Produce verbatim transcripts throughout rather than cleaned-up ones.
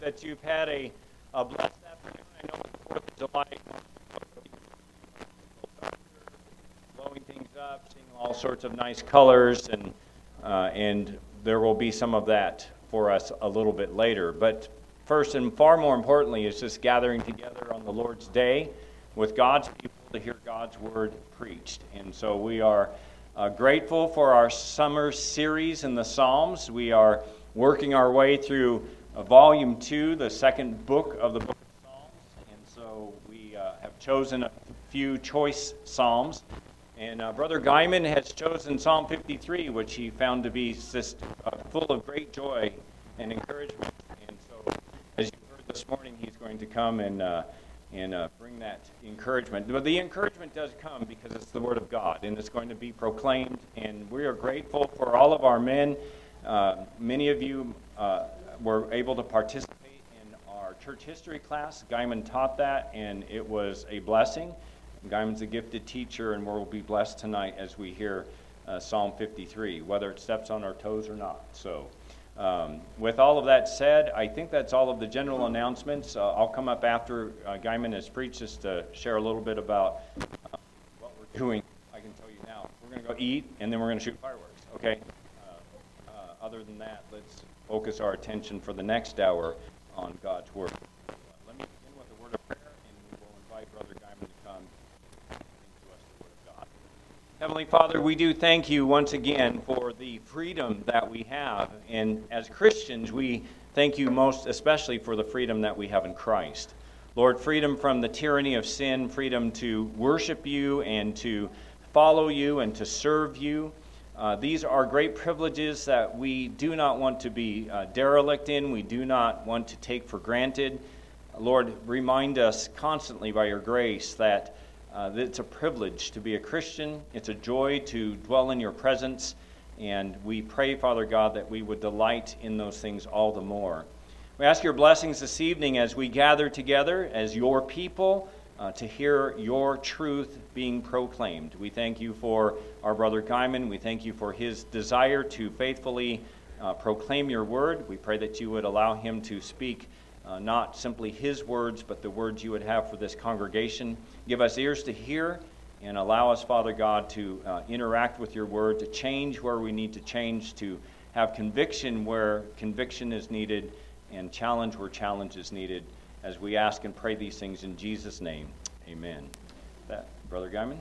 that you've had a, a blessed afternoon. I know it's Fourth of July, blowing things up, seeing all sorts of nice colors, and uh, and there will be some of that for us a little bit later. But first and far more importantly is just gathering together on the Lord's Day with God's people to hear God's Word preached. And so we are uh, grateful for our summer series in the Psalms. We are working our way through uh, Volume two, the second book of the book of Psalms. And so we uh, have chosen a few choice Psalms. And uh, Brother Guyman has chosen Psalm fifty-three, which he found to be just uh, full of great joy and encouragement. And so, as you heard this morning, he's going to come and uh, and uh, bring that encouragement. But the encouragement does come because it's the Word of God, and it's going to be proclaimed. And we are grateful for all of our men. Uh, many of you uh, were able to participate in our church history class. Guyman taught that, and it was a blessing. Guyman's a gifted teacher, and we'll be blessed tonight as we hear uh, Psalm fifty-three, whether it steps on our toes or not. So, um, with all of that said, I think that's all of the general announcements. Uh, I'll come up after uh, Guyman has preached just to share a little bit about uh, what we're doing. I can tell you now. We're going to go eat, and then we're going to shoot fireworks, okay? Uh, uh, other than that, let's focus our attention for the next hour on God's Word. Uh, let me begin with a word of prayer, and we will invite Brother Guyman to come. Heavenly Father, we do thank you once again for the freedom that we have. And as Christians, we thank you most especially for the freedom that we have in Christ. Lord, freedom from the tyranny of sin, freedom to worship you and to follow you and to serve you. Uh, these are great privileges that we do not want to be uh, derelict in. We do not want to take for granted. Lord, remind us constantly by your grace that Uh, that it's a privilege to be a Christian. It's a joy to dwell in your presence. And we pray, Father God, that we would delight in those things all the more. We ask your blessings this evening as we gather together as your people uh, to hear your truth being proclaimed. We thank you for our brother Guyman. We thank you for his desire to faithfully uh, proclaim your word. We pray that you would allow him to speak Uh, not simply his words, but the words you would have for this congregation. Give us ears to hear and allow us, Father God, to uh, interact with your word, to change where we need to change, to have conviction where conviction is needed, and challenge where challenge is needed, as we ask and pray these things in Jesus' name. Amen. That, Brother Guyman?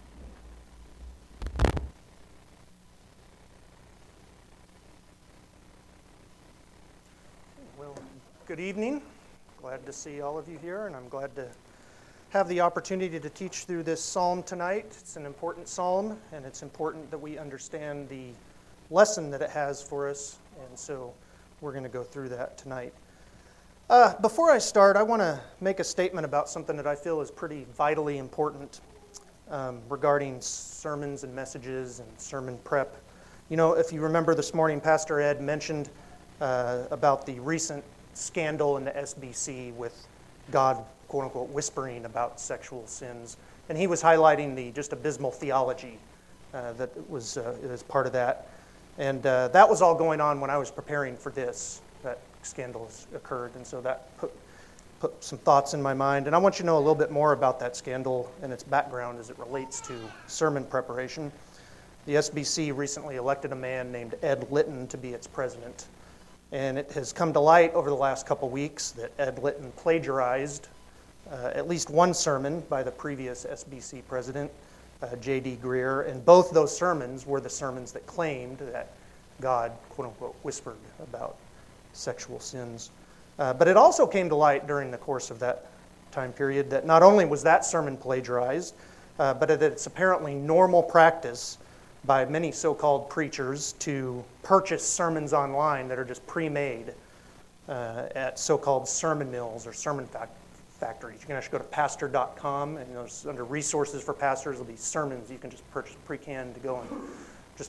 Good evening. Glad to see all of you here, and I'm glad to have the opportunity to teach through this psalm tonight. It's an important psalm, and it's important that we understand the lesson that it has for us, and so we're going to go through that tonight. Uh, before I start, I want to make a statement about something that I feel is pretty vitally important um, regarding sermons and messages and sermon prep. You know, if you remember this morning, Pastor Ed mentioned uh, about the recent scandal in the S B C with God, quote-unquote, whispering about sexual sins. And he was highlighting the just abysmal theology uh, that was uh, as part of that. And uh, that was all going on when I was preparing for this. That scandal has occurred, and so that put, put some thoughts in my mind. And I want you to know a little bit more about that scandal and its background as it relates to sermon preparation. The S B C recently elected a man named Ed Litton to be its president. And it has come to light over the last couple weeks that Ed Litton plagiarized uh, at least one sermon by the previous S B C president, uh, J D Greear, and both those sermons were the sermons that claimed that God, quote-unquote, whispered about sexual sins. Uh, but it also came to light during the course of that time period that not only was that sermon plagiarized, uh, but that it's apparently normal practice by many so-called preachers to purchase sermons online that are just pre-made uh, at so-called sermon mills or sermon fac- factories. You can actually go to pastor dot com, and there's, under resources for pastors, there'll be sermons you can just purchase pre-canned to go and just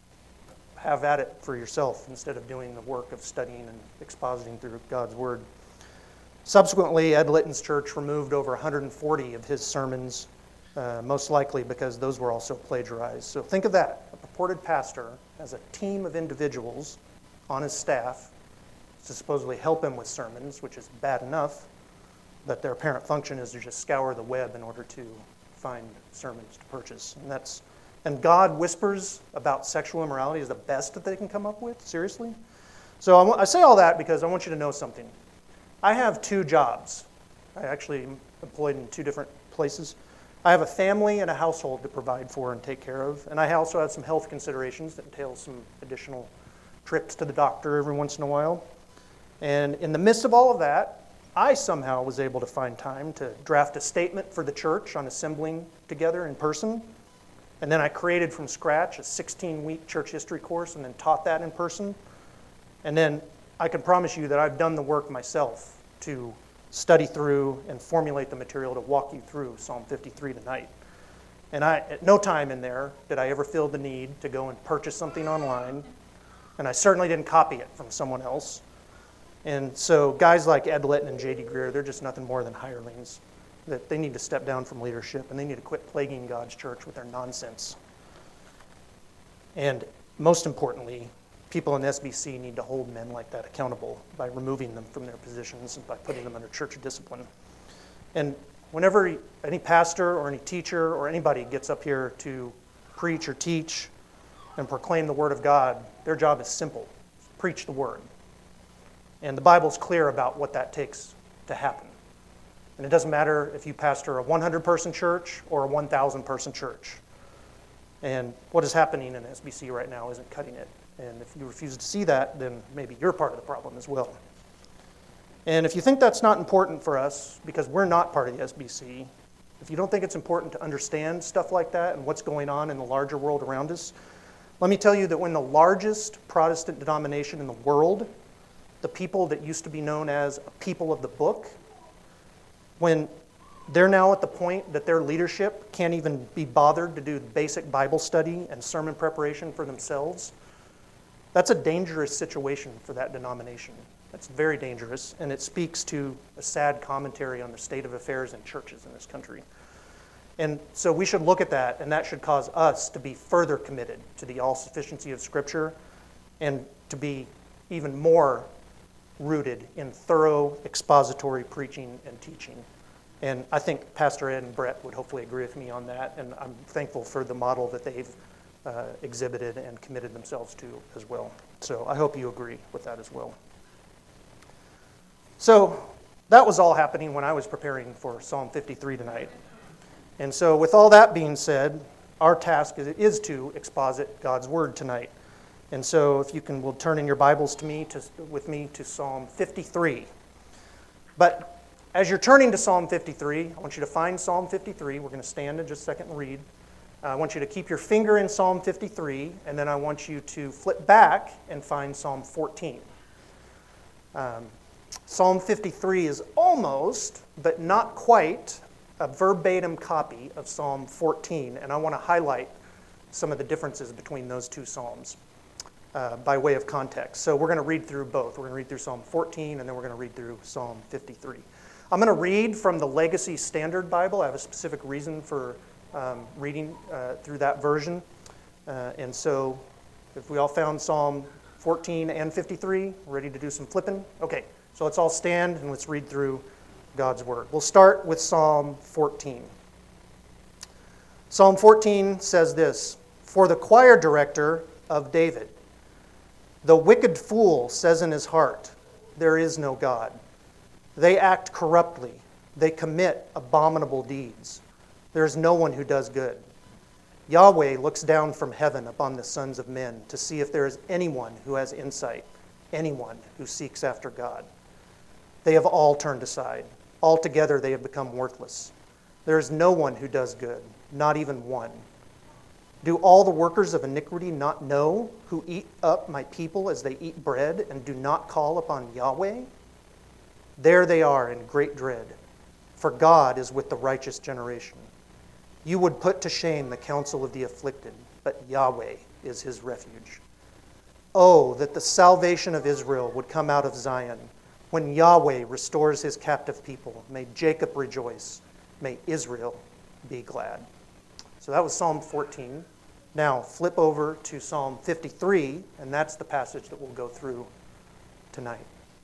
have at it for yourself instead of doing the work of studying and expositing through God's Word. Subsequently, Ed Litton's church removed over one hundred forty of his sermons, Uh, most likely because those were also plagiarized. So think of that. A purported pastor has a team of individuals on his staff to supposedly help him with sermons, which is bad enough, but their apparent function is to just scour the web in order to find sermons to purchase. And that's and God whispers about sexual immorality is the best that they can come up with? Seriously? So I, w- I say all that because I want you to know something. I have two jobs. I actually am employed in two different places. I have a family and a household to provide for and take care of, and I also have some health considerations that entail some additional trips to the doctor every once in a while. And in the midst of all of that, I somehow was able to find time to draft a statement for the church on assembling together in person. And then I created from scratch a sixteen-week church history course and then taught that in person. And then I can promise you that I've done the work myself to study through and formulate the material to walk you through Psalm fifty-three tonight. And I, at no time in there did I ever feel the need to go and purchase something online. And I certainly didn't copy it from someone else. And so guys like Ed Litton and J D Greer, they're just nothing more than hirelings. That they need to step down from leadership and they need to quit plaguing God's church with their nonsense. And most importantly, people in S B C need to hold men like that accountable by removing them from their positions and by putting them under church discipline. And whenever any pastor or any teacher or anybody gets up here to preach or teach and proclaim the Word of God, their job is simple. Preach the Word. And the Bible's clear about what that takes to happen. And it doesn't matter if you pastor a one hundred person church or a one thousand person church. And what is happening in S B C right now isn't cutting it. And if you refuse to see that, then maybe you're part of the problem as well. And if you think that's not important for us, because we're not part of the S B C, if you don't think it's important to understand stuff like that and what's going on in the larger world around us, let me tell you that when the largest Protestant denomination in the world, the people that used to be known as a people of the book, when they're now at the point that their leadership can't even be bothered to do basic Bible study and sermon preparation for themselves, that's a dangerous situation for that denomination. That's very dangerous, and it speaks to a sad commentary on the state of affairs in churches in this country. And so we should look at that, and that should cause us to be further committed to the all-sufficiency of Scripture and to be even more rooted in thorough expository preaching and teaching. And I think Pastor Ed and Brett would hopefully agree with me on that, and I'm thankful for the model that they've uh, exhibited and committed themselves to as well. So I hope you agree with that as well. So that was all happening when I was preparing for Psalm fifty-three tonight. And so with all that being said, our task is, is to exposit God's Word tonight. And so if you can, will turn in your Bibles to me, to, with me to Psalm fifty-three. But as you're turning to Psalm fifty-three, I want you to find Psalm fifty-three. We're going to stand in just a second and read. Uh, I want you to keep your finger in Psalm fifty-three, and then I want you to flip back and find Psalm fourteen. Um, Psalm fifty-three is almost, but not quite, a verbatim copy of Psalm fourteen, and I want to highlight some of the differences between those two psalms uh, by way of context. So we're going to read through both. We're going to read through Psalm fourteen, and then we're going to read through Psalm fifty-three. I'm going to read from the Legacy Standard Bible. I have a specific reason for um, reading uh, through that version. Uh, and so if we all found Psalm fourteen and fifty-three, ready to do some flipping? Okay, so let's all stand and let's read through God's Word. We'll start with Psalm fourteen. Psalm fourteen says this, "For the choir director of David, the wicked fool says in his heart, 'There is no God.' They act corruptly. They commit abominable deeds. There is no one who does good. Yahweh looks down from heaven upon the sons of men to see if there is anyone who has insight, anyone who seeks after God. They have all turned aside. Altogether they have become worthless. There is no one who does good, not even one. Do all the workers of iniquity not know, who eat up my people as they eat bread and do not call upon Yahweh? There they are in great dread, for God is with the righteous generation. You would put to shame the counsel of the afflicted, but Yahweh is his refuge. Oh, that the salvation of Israel would come out of Zion. When Yahweh restores his captive people, may Jacob rejoice, may Israel be glad." So that was Psalm fourteen. Now flip over to Psalm fifty-three, and that's the passage that we'll go through tonight.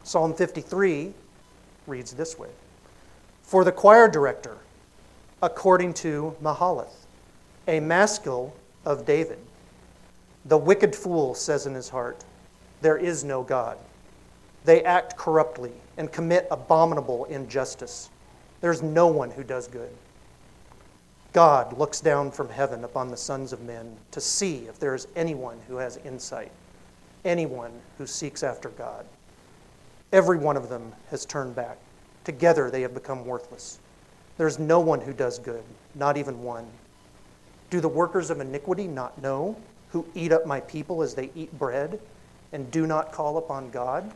Psalm fifty-three reads this way. For the choir director, according to Mahalath, a maskil of David. The wicked fool says in his heart, there is no God. They act corruptly and commit abominable injustice. There's no one who does good. God looks down from heaven upon the sons of men to see if there is anyone who has insight, anyone who seeks after God. Every one of them has turned back. Together they have become worthless. There is no one who does good, not even one. Do the workers of iniquity not know, who eat up my people as they eat bread, and do not call upon God?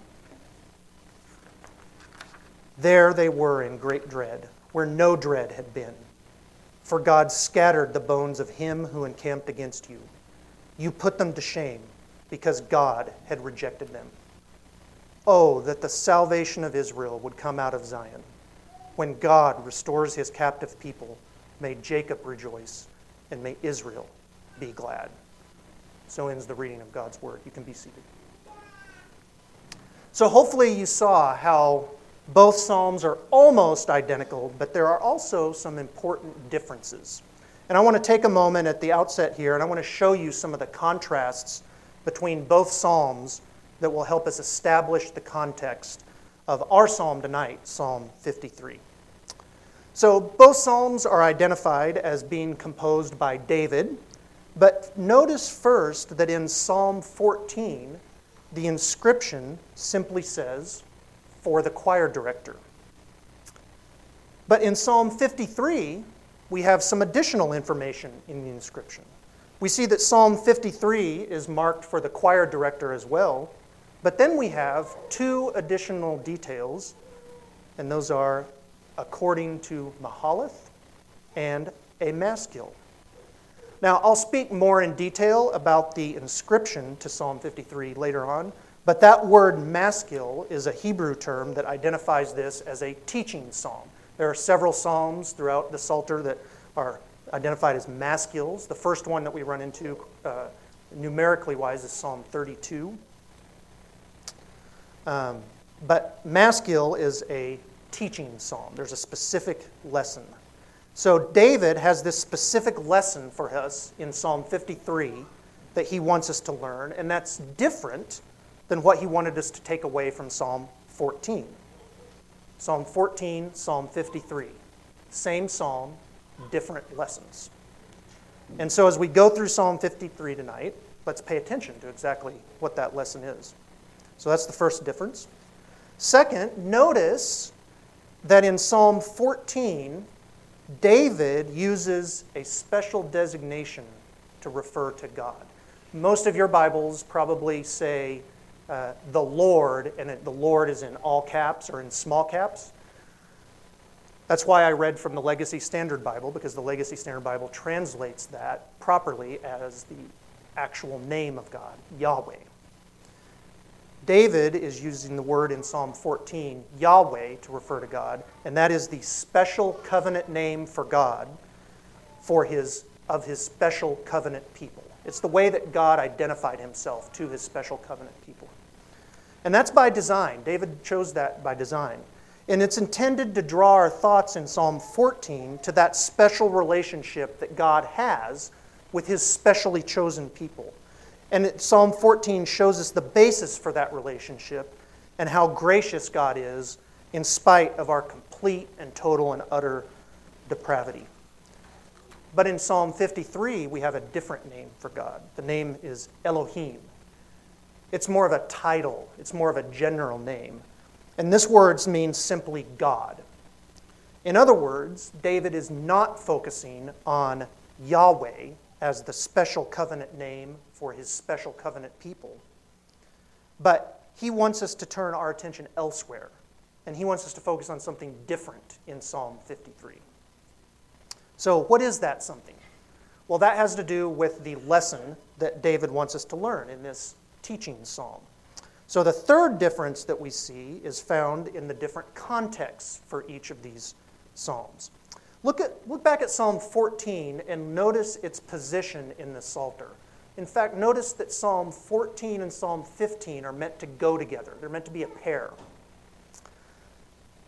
There they were in great dread, where no dread had been. For God scattered the bones of him who encamped against you. You put them to shame, because God had rejected them. Oh, that the salvation of Israel would come out of Zion. When God restores his captive people, may Jacob rejoice, and may Israel be glad. So ends the reading of God's word. You can be seated. So hopefully you saw how both Psalms are almost identical, but there are also some important differences. And I want to take a moment at the outset here, and I want to show you some of the contrasts between both Psalms that will help us establish the context of our psalm tonight, Psalm fifty-three. So both psalms are identified as being composed by David, but notice first that in Psalm fourteen, the inscription simply says, for the choir director. But in Psalm fifty-three, we have some additional information in the inscription. We see that Psalm fifty-three is marked for the choir director as well, but then we have two additional details, and those are according to Mahalath and a maskil. Now, I'll speak more in detail about the inscription to Psalm fifty-three later on, but that word maskil is a Hebrew term that identifies this as a teaching psalm. There are several psalms throughout the Psalter that are identified as maskils. The first one that we run into uh, numerically wise is Psalm thirty-two. Um, but maskil is a teaching psalm. There's a specific lesson. So David has this specific lesson for us in Psalm fifty-three that he wants us to learn, and that's different than what he wanted us to take away from Psalm fourteen. Psalm fourteen, Psalm fifty-three. Same psalm, different lessons. And so as we go through Psalm fifty-three tonight, let's pay attention to exactly what that lesson is. So that's the first difference. Second, notice that in Psalm fourteen, David uses a special designation to refer to God. Most of your Bibles probably say uh, the Lord, and it, the Lord is in all caps or in small caps. That's why I read from the Legacy Standard Bible, because the Legacy Standard Bible translates that properly as the actual name of God, Yahweh. David is using the word in Psalm fourteen, Yahweh, to refer to God, and that is the special covenant name for God for his of his special covenant people. It's the way that God identified himself to his special covenant people. And that's by design. David chose that by design. And it's intended to draw our thoughts in Psalm fourteen to that special relationship that God has with his specially chosen people. And it, Psalm fourteen shows us the basis for that relationship and how gracious God is in spite of our complete and total and utter depravity. But in Psalm fifty-three, we have a different name for God. The name is Elohim. It's more of a title. It's more of a general name. And this word means simply God. In other words, David is not focusing on Yahweh as the special covenant name for his special covenant people. But he wants us to turn our attention elsewhere. And he wants us to focus on something different in Psalm fifty-three. So what is that something? Well, that has to do with the lesson that David wants us to learn in this teaching psalm. So the third difference that we see is found in the different contexts for each of these psalms. Look at look back at Psalm fourteen and notice its position in the Psalter. In fact, notice that Psalm fourteen and Psalm fifteen are meant to go together. They're meant to be a pair.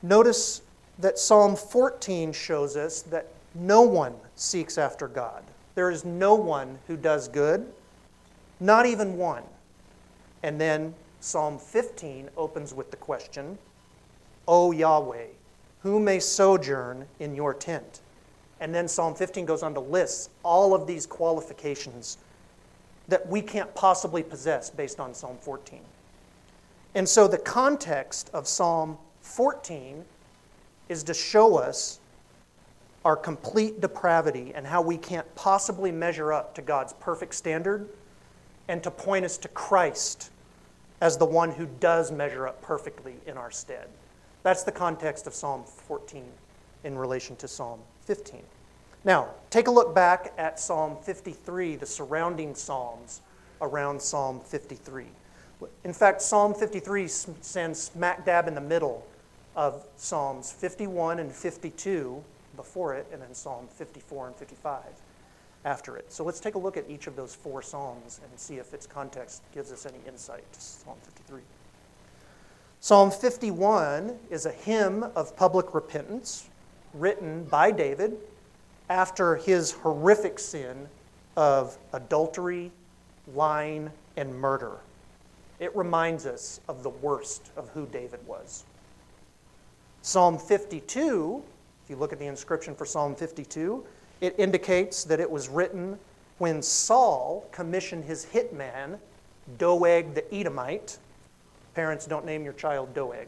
Notice that Psalm fourteen shows us that no one seeks after God. There is no one who does good, not even one. And then Psalm fifteen opens with the question, O Yahweh, who may sojourn in your tent? And then Psalm fifteen goes on to list all of these qualifications that we can't possibly possess based on Psalm fourteen. And so the context of Psalm fourteen is to show us our complete depravity and how we can't possibly measure up to God's perfect standard, and to point us to Christ as the one who does measure up perfectly in our stead. That's the context of Psalm fourteen in relation to Psalm fifteen. Now, take a look back at Psalm fifty-three, the surrounding psalms around Psalm fifty-three. In fact, Psalm fifty-three stands smack dab in the middle of Psalms fifty-one and fifty-two before it, and then Psalm fifty-four and fifty-five after it. So let's take a look at each of those four psalms and see if its context gives us any insight to Psalm fifty-three. Psalm fifty-one is a hymn of public repentance written by David after his horrific sin of adultery, lying, and murder. It reminds us of the worst of who David was. Psalm fifty-two, if you look at the inscription for Psalm fifty-two, it indicates that it was written when Saul commissioned his hitman, Doeg the Edomite. Parents, don't name your child Doeg.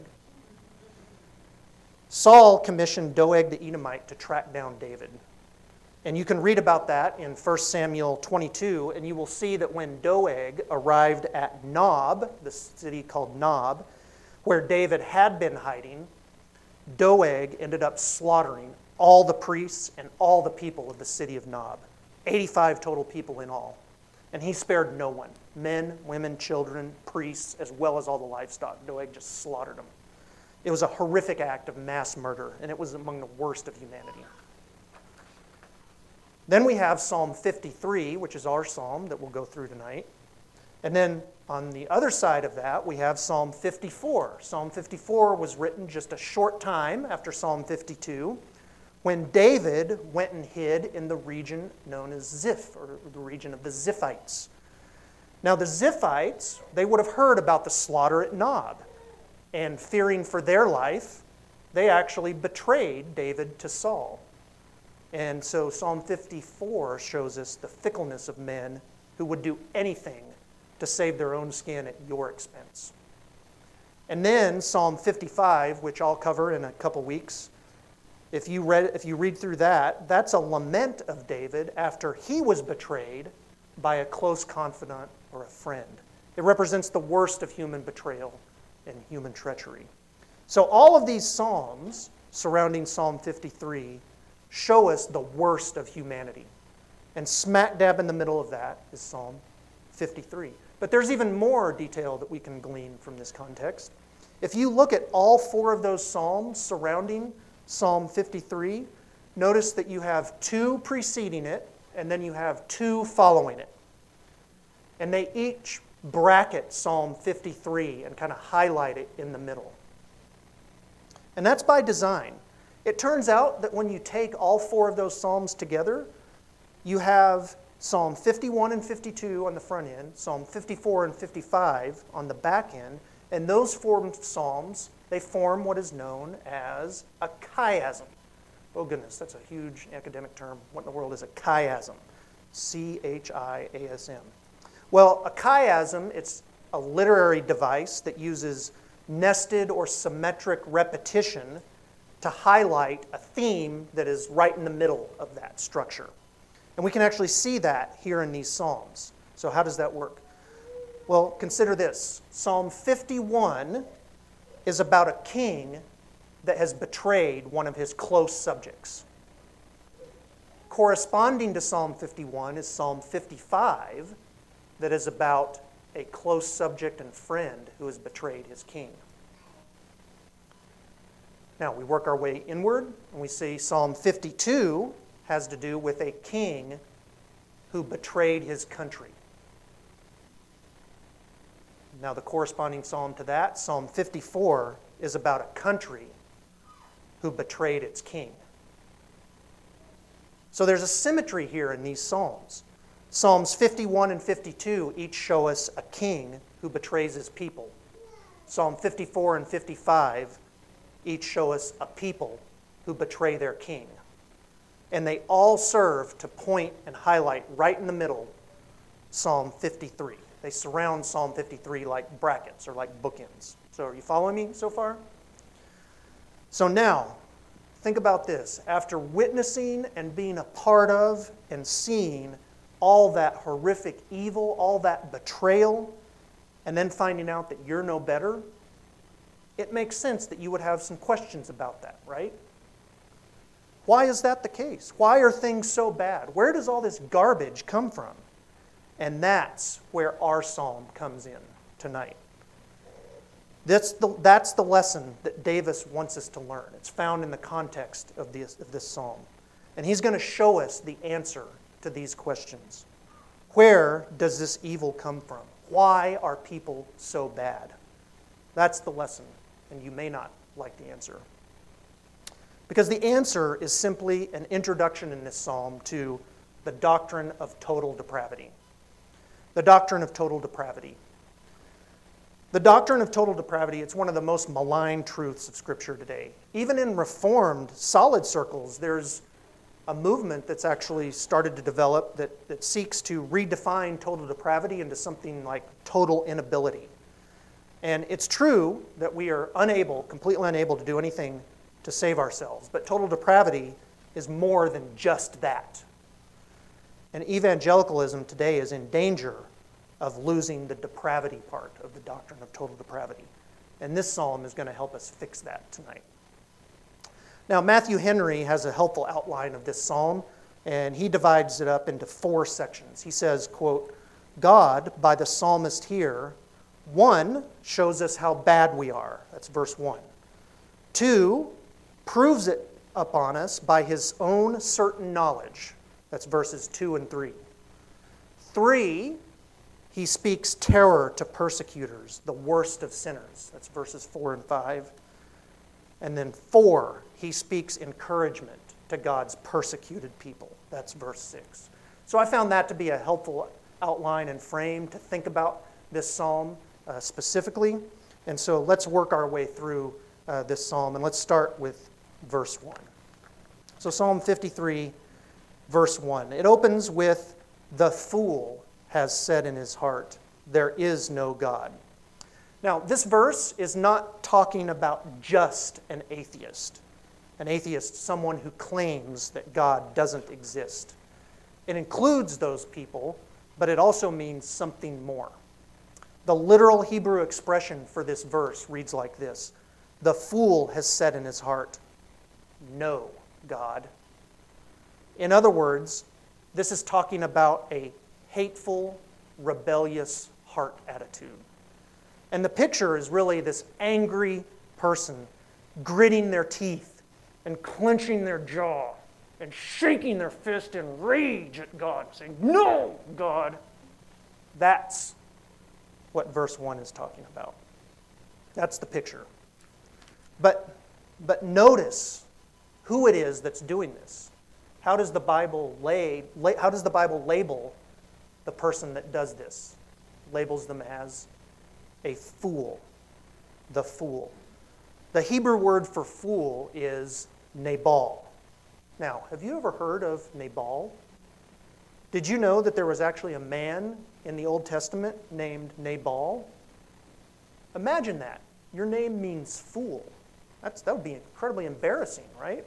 Saul commissioned Doeg the Edomite to track down David. And you can read about that in First Samuel twenty-two, and you will see that when Doeg arrived at Nob, the city called Nob, where David had been hiding, Doeg ended up slaughtering all the priests and all the people of the city of Nob, eighty-five total people in all. And he spared no one, men, women, children, priests, as well as all the livestock. Doeg just slaughtered them. It was a horrific act of mass murder, and it was among the worst of humanity. Then we have Psalm fifty-three, which is our psalm that we'll go through tonight. And then on the other side of that, we have Psalm fifty-four. Psalm fifty-four was written just a short time after Psalm fifty-two, when David went and hid in the region known as Ziph, or the region of the Ziphites. Now the Ziphites, they would have heard about the slaughter at Nob, and fearing for their life, they actually betrayed David to Saul. And so Psalm fifty-four shows us the fickleness of men who would do anything to save their own skin at your expense. And then Psalm fifty-five, which I'll cover in a couple weeks, if you read, if you read through that, that's a lament of David after he was betrayed by a close confidant or a friend. It represents the worst of human betrayal and human treachery. So all of these psalms surrounding Psalm fifty-three show us the worst of humanity. And smack dab in the middle of that is Psalm fifty-three. But there's even more detail that we can glean from this context. If you look at all four of those psalms surrounding Psalm fifty-three, notice that you have two preceding it, and then you have two following it. And they each bracket Psalm fifty-three and kind of highlight it in the middle. And that's by design. It turns out that when you take all four of those psalms together, you have Psalm fifty-one and fifty-two on the front end, Psalm fifty-four and fifty-five on the back end, and those four psalms, they form what is known as a chiasm. Oh goodness, that's a huge academic term. What in the world is a chiasm? C H I A S M. Well, a chiasm, it's a literary device that uses nested or symmetric repetition to highlight a theme that is right in the middle of that structure. And we can actually see that here in these psalms. So how does that work? Well, consider this. Psalm fifty-one is about a king that has betrayed one of his close subjects. Corresponding to Psalm fifty-one is Psalm fifty-five, that is about a close subject and friend who has betrayed his king. Now, we work our way inward, and we see Psalm fifty-two has to do with a king who betrayed his country. Now, the corresponding psalm to that, Psalm fifty-four, is about a country who betrayed its king. So there's a symmetry here in these psalms. Psalms fifty-one and fifty-two each show us a king who betrays his people. Psalm fifty-four and fifty-five each show us a people who betray their king. And they all serve to point and highlight right in the middle Psalm fifty-three. They surround Psalm fifty-three like brackets or like bookends. So are you following me so far? So now, think about this. After witnessing and being a part of and seeing all that horrific evil, all that betrayal, and then finding out that you're no better, it makes sense that you would have some questions about that, right? Why is that the case? Why are things so bad? Where does all this garbage come from? And that's where our psalm comes in tonight. That's the, that's the lesson that Davis wants us to learn. It's found in the context of this, of this psalm. And he's going to show us the answer to these questions. Where does this evil come from? Why are people so bad? That's the lesson, and you may not like the answer. Because the answer is simply an introduction in this psalm to the doctrine of total depravity. The doctrine of total depravity. The doctrine of total depravity, it's one of the most maligned truths of Scripture today. Even in Reformed, solid circles, there's a movement that's actually started to develop that, that seeks to redefine total depravity into something like total inability. And it's true that we are unable, completely unable to do anything to save ourselves. But total depravity is more than just that. And evangelicalism today is in danger of losing the depravity part of the doctrine of total depravity. And this psalm is going to help us fix that tonight. Now, Matthew Henry has a helpful outline of this psalm, and he divides it up into four sections. He says, quote, God, by the psalmist here, one, shows us how bad we are. That's verse one. Two, proves it upon us by his own certain knowledge. That's verses two and three. Three, he speaks terror to persecutors, the worst of sinners. That's verses four and five. And then four, he speaks encouragement to God's persecuted people. That's verse six. So I found that to be a helpful outline and frame to think about this psalm uh, specifically. And so let's work our way through uh, this psalm, and let's start with verse one. So Psalm fifty-three, verse one. It opens with, "The fool has said in his heart, there is no God." Now, this verse is not talking about just an atheist. An atheist, someone who claims that God doesn't exist. It includes those people, but it also means something more. The literal Hebrew expression for this verse reads like this: "The fool has said in his heart, no God." In other words, this is talking about a hateful, rebellious heart attitude. And the picture is really this angry person gritting their teeth and clenching their jaw and shaking their fist in rage at God, saying, "No, God." That's what verse one is talking about. That's the picture. But, but notice who it is that's doing this. How does the Bible lay, lay, how does the Bible label the person that does this? Labels them as a fool. The fool. The Hebrew word for fool is Nabal. Now, have you ever heard of Nabal? Did you know that there was actually a man in the Old Testament named Nabal? Imagine that. Your name means fool. That's, that would be incredibly embarrassing, right?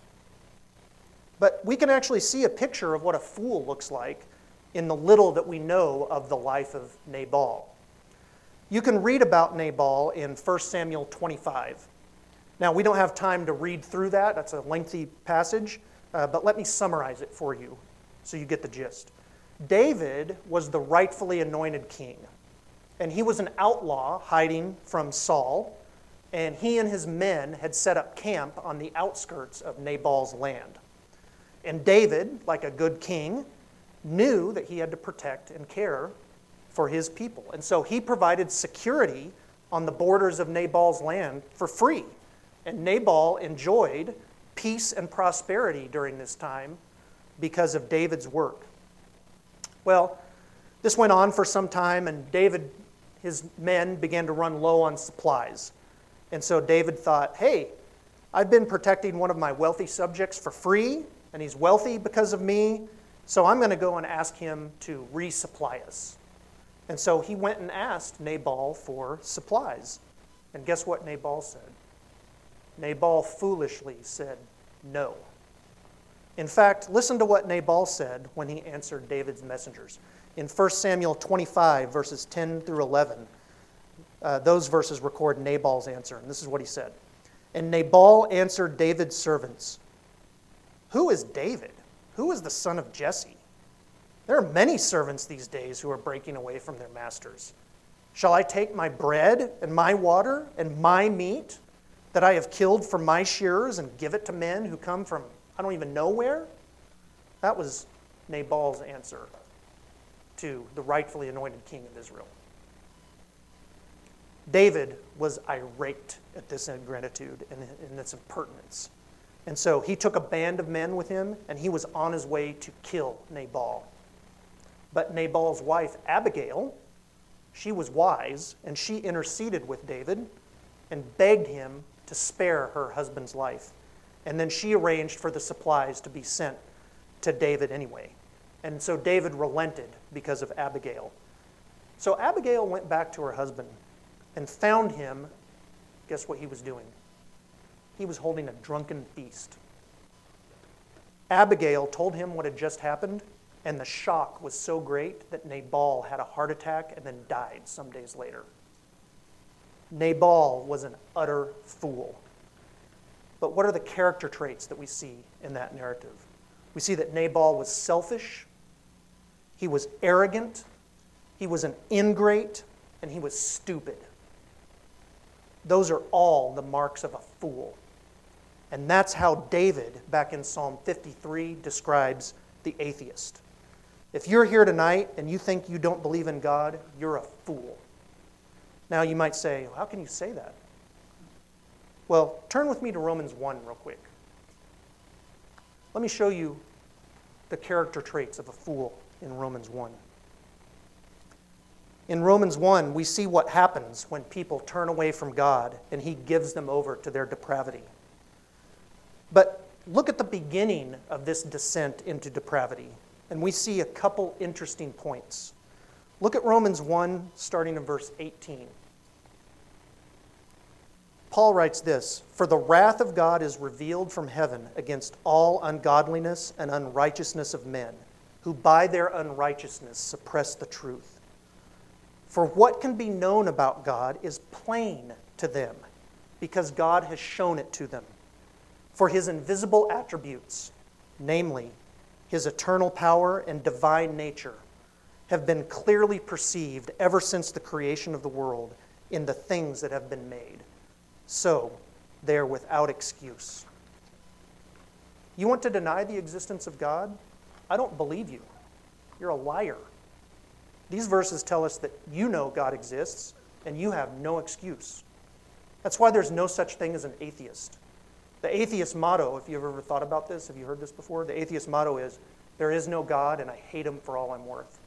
But we can actually see a picture of what a fool looks like in the little that we know of the life of Nabal. You can read about Nabal in First Samuel twenty-five. Now, we don't have time to read through that. That's a lengthy passage. Uh, but let me summarize it for you so you get the gist. David was the rightfully anointed king. And he was an outlaw hiding from Saul. And he and his men had set up camp on the outskirts of Nabal's land. And David, like a good king, knew that he had to protect and care for his people. And so he provided security on the borders of Nabal's land for free. And Nabal enjoyed peace and prosperity during this time because of David's work. Well, this went on for some time, and David, his men began to run low on supplies. And so David thought, hey, I've been protecting one of my wealthy subjects for free, and he's wealthy because of me, so I'm going to go and ask him to resupply us. And so he went and asked Nabal for supplies. And guess what Nabal said? Nabal foolishly said no. In fact, listen to what Nabal said when he answered David's messengers. In First Samuel twenty-five, verses ten through eleven, uh, those verses record Nabal's answer. And this is what he said. And Nabal answered David's servants, "Who is David? Who is the son of Jesse? There are many servants these days who are breaking away from their masters. Shall I take my bread and my water and my meat that I have killed for my shearers and give it to men who come from I don't even know where?" That was Nabal's answer to the rightfully anointed king of Israel. David was irate at this ingratitude and, and this impertinence. And so he took a band of men with him, and he was on his way to kill Nabal. But Nabal's wife, Abigail, she was wise, and she interceded with David and begged him to spare her husband's life. And then she arranged for the supplies to be sent to David anyway. And so David relented because of Abigail. So Abigail went back to her husband and found him, guess what he was doing? He was holding a drunken feast. Abigail told him what had just happened, and the shock was so great that Nabal had a heart attack and then died some days later. Nabal was an utter fool. But what are the character traits that we see in that narrative? We see that Nabal was selfish, he was arrogant, he was an ingrate, and he was stupid. Those are all the marks of a fool. And that's how David, back in Psalm fifty-three, describes the atheist. If you're here tonight and you think you don't believe in God, you're a fool. Now you might say, how can you say that? Well, turn with me to Romans one real quick. Let me show you the character traits of a fool in Romans one. In Romans one, we see what happens when people turn away from God and He gives them over to their depravity. But look at the beginning of this descent into depravity, and we see a couple interesting points. Look at Romans one, starting in verse eighteen. Paul writes this, "For the wrath of God is revealed from heaven against all ungodliness and unrighteousness of men, who by their unrighteousness suppress the truth. For what can be known about God is plain to them, because God has shown it to them. For His invisible attributes, namely His eternal power and divine nature, have been clearly perceived ever since the creation of the world in the things that have been made. So they are without excuse." You want to deny the existence of God? I don't believe you. You're a liar. These verses tell us that you know God exists and you have no excuse. That's why there's no such thing as an atheist. The atheist motto, if you've ever thought about this, have you heard this before? The atheist motto is, "There is no God and I hate Him for all I'm worth."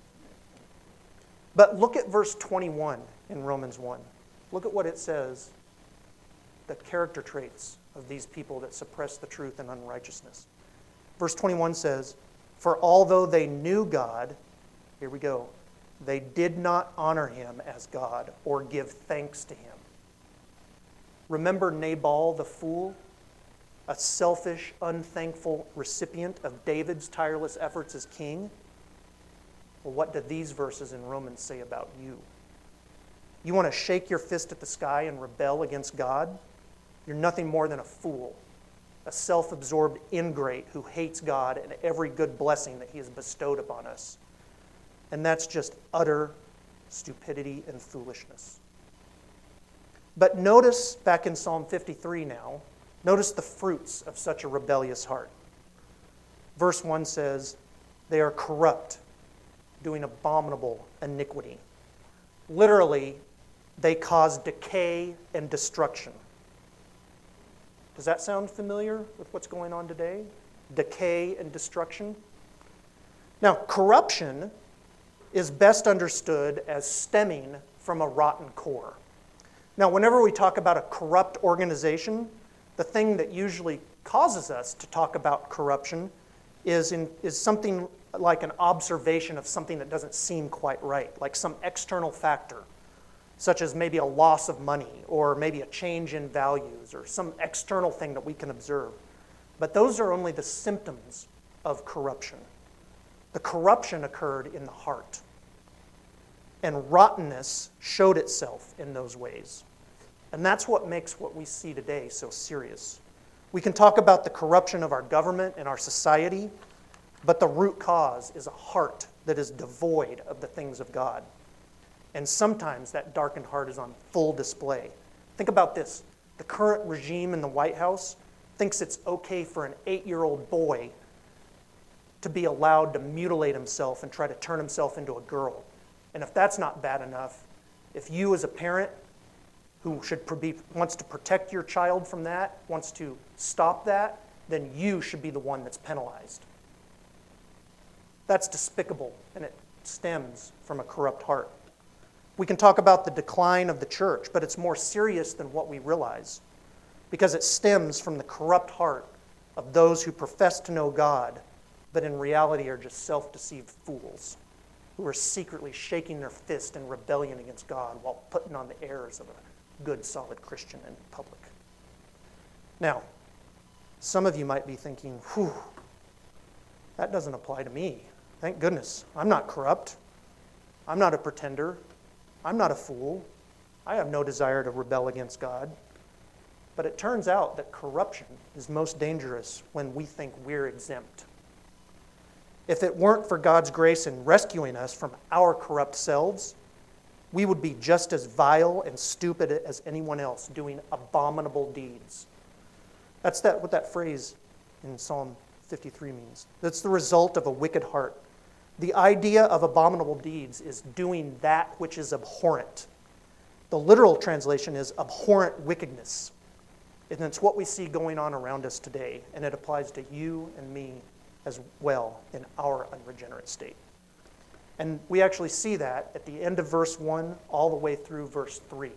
But look at verse twenty-one in Romans one. Look at what it says, the character traits of these people that suppress the truth and unrighteousness. Verse twenty-one says, "For although they knew God," here we go, "they did not honor Him as God or give thanks to Him." Remember Nabal the fool? A selfish, unthankful recipient of David's tireless efforts as king? Well, what do these verses in Romans say about you? You want to shake your fist at the sky and rebel against God? You're nothing more than a fool, a self-absorbed ingrate who hates God and every good blessing that He has bestowed upon us. And that's just utter stupidity and foolishness. But notice back in Psalm fifty-three now, notice the fruits of such a rebellious heart. Verse one says, "They are corrupt, doing abominable iniquity." Literally, they cause decay and destruction. Does that sound familiar with what's going on today? Decay and destruction. Now, corruption is best understood as stemming from a rotten core. Now, whenever we talk about a corrupt organization, the thing that usually causes us to talk about corruption is, in, is something like an observation of something that doesn't seem quite right, like some external factor, such as maybe a loss of money or maybe a change in values or some external thing that we can observe. But those are only the symptoms of corruption. The corruption occurred in the heart. And rottenness showed itself in those ways. And that's what makes what we see today so serious. We can talk about the corruption of our government and our society, but the root cause is a heart that is devoid of the things of God. And sometimes that darkened heart is on full display. Think about this. The current regime in the White House thinks it's okay for an eight-year-old boy to be allowed to mutilate himself and try to turn himself into a girl. And if that's not bad enough, if you as a parent who should be, wants to protect your child from that, wants to stop that, then you should be the one that's penalized. That's despicable, and it stems from a corrupt heart. We can talk about the decline of the church, but it's more serious than what we realize, because it stems from the corrupt heart of those who profess to know God, but in reality are just self-deceived fools who are secretly shaking their fist in rebellion against God while putting on the airs of a good, solid Christian in public. Now, some of you might be thinking, whew, that doesn't apply to me. Thank goodness. I'm not corrupt. I'm not a pretender. I'm not a fool. I have no desire to rebel against God. But it turns out that corruption is most dangerous when we think we're exempt. If it weren't for God's grace in rescuing us from our corrupt selves, we would be just as vile and stupid as anyone else, doing abominable deeds. That's that, what that phrase in Psalm fifty-three means. That's the result of a wicked heart. The idea of abominable deeds is doing that which is abhorrent. The literal translation is abhorrent wickedness. And it's what we see going on around us today, and it applies to you and me as well in our unregenerate state. And we actually see that at the end of verse one all the way through verse three.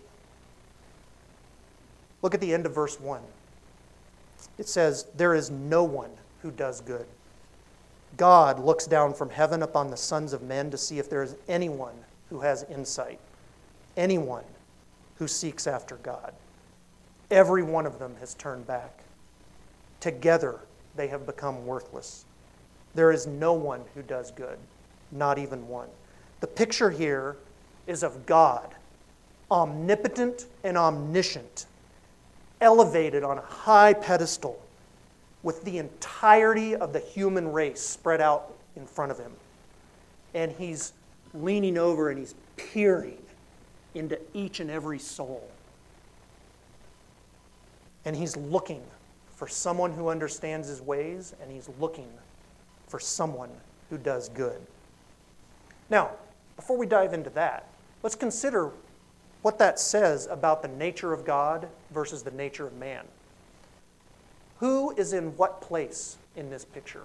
Look at the end of verse one. It says, "There is no one who does good. God looks down from heaven upon the sons of men to see if there is anyone who has insight, anyone who seeks after God. Every one of them has turned back. Together they have become worthless. There is no one who does good, not even one." The picture here is of God, omnipotent and omniscient, elevated on a high pedestal with the entirety of the human race spread out in front of him. And he's leaning over and he's peering into each and every soul. And he's looking for someone who understands his ways, and he's looking for someone who does good. Now, before we dive into that, let's consider what that says about the nature of God versus the nature of man. Who is in what place in this picture?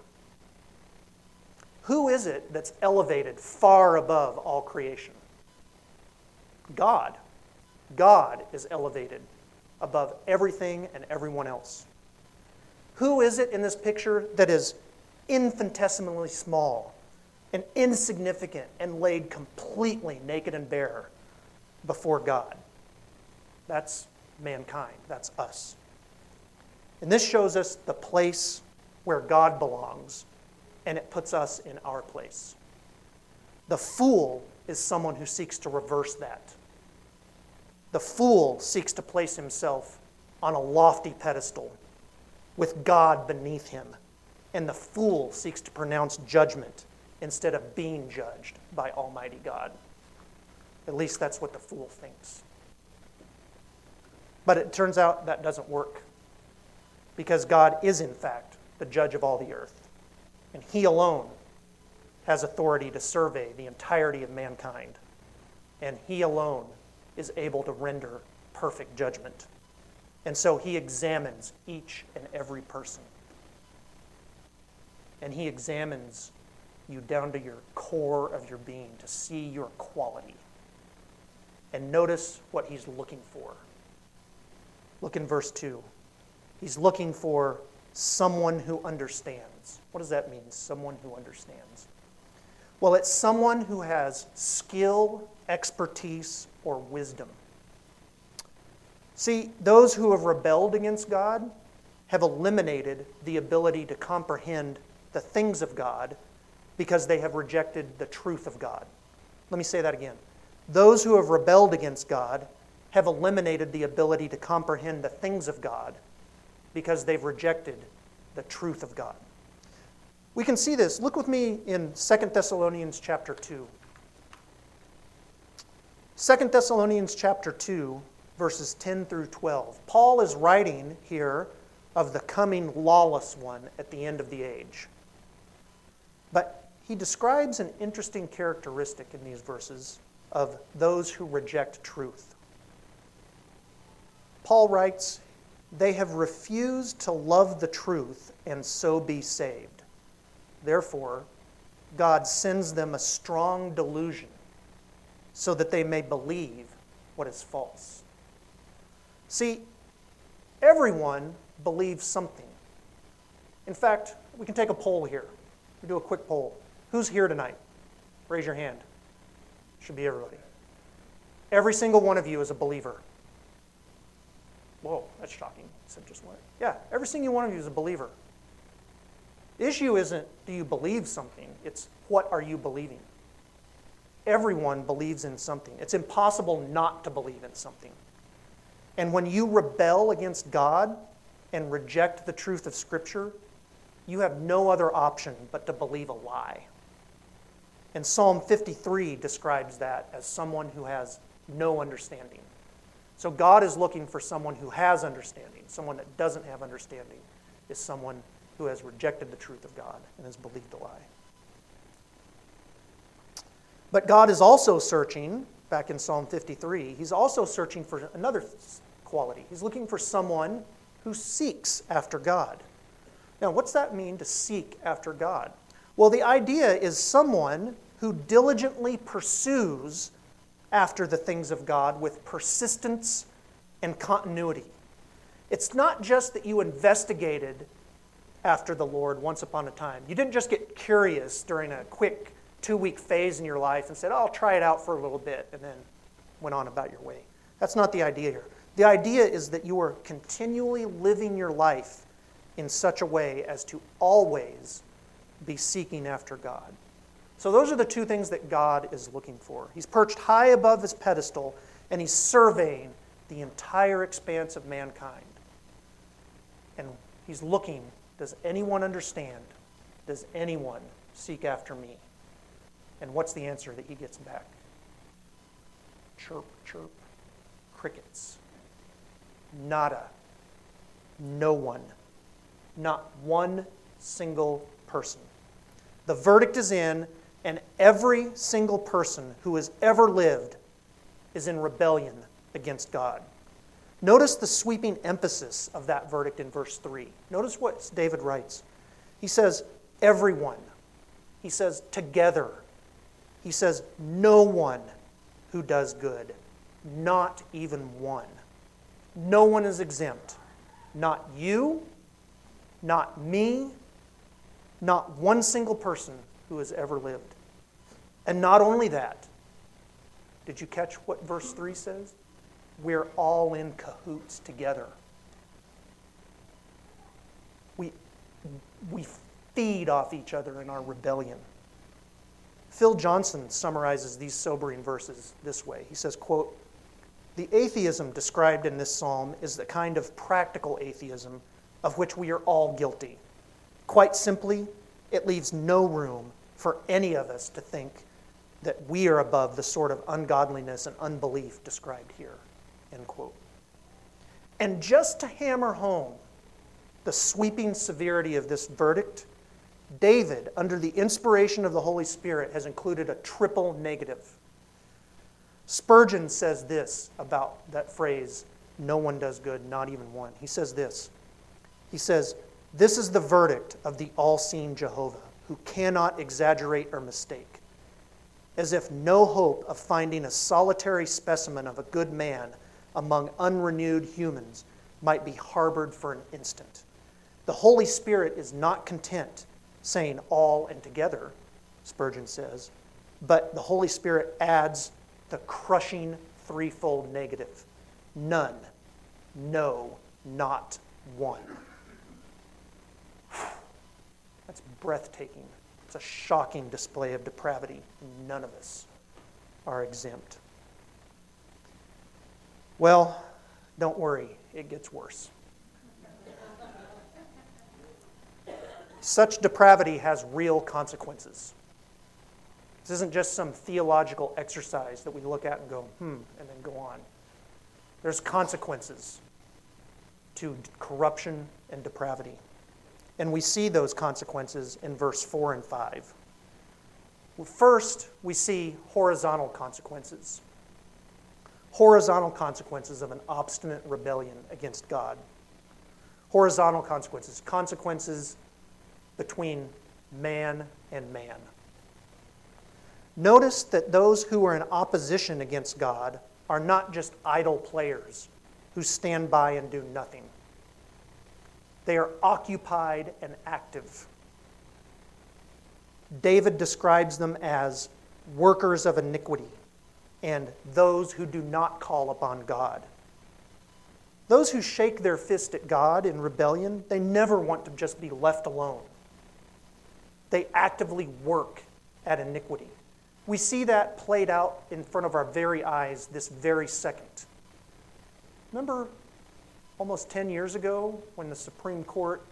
Who is it that's elevated far above all creation? God. God is elevated above everything and everyone else. Who is it in this picture that is infinitesimally small and insignificant and laid completely naked and bare before God? That's mankind. That's us. And this shows us the place where God belongs, and it puts us in our place. The fool is someone who seeks to reverse that. The fool seeks to place himself on a lofty pedestal with God beneath him. And the fool seeks to pronounce judgment instead of being judged by Almighty God. At least that's what the fool thinks. But it turns out that doesn't work, because God is, in fact, the judge of all the earth. And he alone has authority to survey the entirety of mankind. And he alone is able to render perfect judgment. And so he examines each and every person. And he examines you down to your core of your being to see your quality. And notice what he's looking for. Look in verse two. He's looking for someone who understands. What does that mean, someone who understands? Well, it's someone who has skill, expertise, or wisdom. See, those who have rebelled against God have eliminated the ability to comprehend the things of God because they have rejected the truth of God. Let me say that again. Those who have rebelled against God have eliminated the ability to comprehend the things of God because they've rejected the truth of God. We can see this. Look with me in Second Thessalonians chapter two. Second Thessalonians chapter two, verses ten through twelve. Paul is writing here of the coming lawless one at the end of the age. But he describes an interesting characteristic in these verses of those who reject truth. Paul writes, "They have refused to love the truth and so be saved. Therefore, God sends them a strong delusion so that they may believe what is false." See, everyone believes something. In fact, we can take a poll here. We do a quick poll. Who's here tonight? Raise your hand. Should be everybody. Every single one of you is a believer. Whoa, that's shocking. Said just one. Yeah, every single one of you is a believer. The issue isn't do you believe something, it's what are you believing? Everyone believes in something. It's impossible not to believe in something. And when you rebel against God and reject the truth of Scripture, you have no other option but to believe a lie. And Psalm fifty-three describes that as someone who has no understanding. So God is looking for someone who has understanding. Someone that doesn't have understanding is someone who has rejected the truth of God and has believed a lie. But God is also searching, back in Psalm fifty-three, he's also searching for another quality. He's looking for someone who seeks after God. Now, what's that mean, to seek after God? Well, the idea is someone who diligently pursues after the things of God with persistence and continuity. It's not just that you investigated after the Lord once upon a time. You didn't just get curious during a quick two-week phase in your life and said, oh, I'll try it out for a little bit, and then went on about your way. That's not the idea here. The idea is that you are continually living your life in such a way as to always be seeking after God. So those are the two things that God is looking for. He's perched high above his pedestal, and he's surveying the entire expanse of mankind. And he's looking, does anyone understand? Does anyone seek after me? And what's the answer that he gets back? Chirp, chirp, crickets. Nada. No one. Not one single person. The verdict is in, and every single person who has ever lived is in rebellion against God. Notice the sweeping emphasis of that verdict in verse three. Notice what David writes. He says, everyone. He says, together. He says, no one who does good. Not even one. No one is exempt. Not you, not me, not one single person who has ever lived. And not only that, did you catch what verse three says? We're all in cahoots together. We, we feed off each other in our rebellion. Phil Johnson summarizes these sobering verses this way. He says, quote, "The atheism described in this psalm is the kind of practical atheism of which we are all guilty. Quite simply, it leaves no room for any of us to think that we are above the sort of ungodliness and unbelief described here." End quote. And just to hammer home the sweeping severity of this verdict, David, under the inspiration of the Holy Spirit, has included a triple negative. Spurgeon says this about that phrase, no one does good, not even one. He says this. He says, "This is the verdict of the all-seeing Jehovah, who cannot exaggerate or mistake. As if no hope of finding a solitary specimen of a good man among unrenewed humans might be harbored for an instant. The Holy Spirit is not content saying all and together," Spurgeon says, but the Holy Spirit adds the crushing threefold negative: none, no, not one. That's breathtaking. It's a shocking display of depravity. None of us are exempt. Well, don't worry, it gets worse. Such depravity has real consequences. This isn't just some theological exercise that we look at and go, hmm, and then go on. There's consequences to corruption and depravity. And we see those consequences in verse four and five. First, we see horizontal consequences. Horizontal consequences of an obstinate rebellion against God. Horizontal consequences. Consequences between man and man. Notice that those who are in opposition against God are not just idle players who stand by and do nothing. They are occupied and active. David describes them as workers of iniquity and those who do not call upon God. Those who shake their fist at God in rebellion, they never want to just be left alone. They actively work at iniquity. We see that played out in front of our very eyes this very second. Remember almost ten years ago when the Supreme Court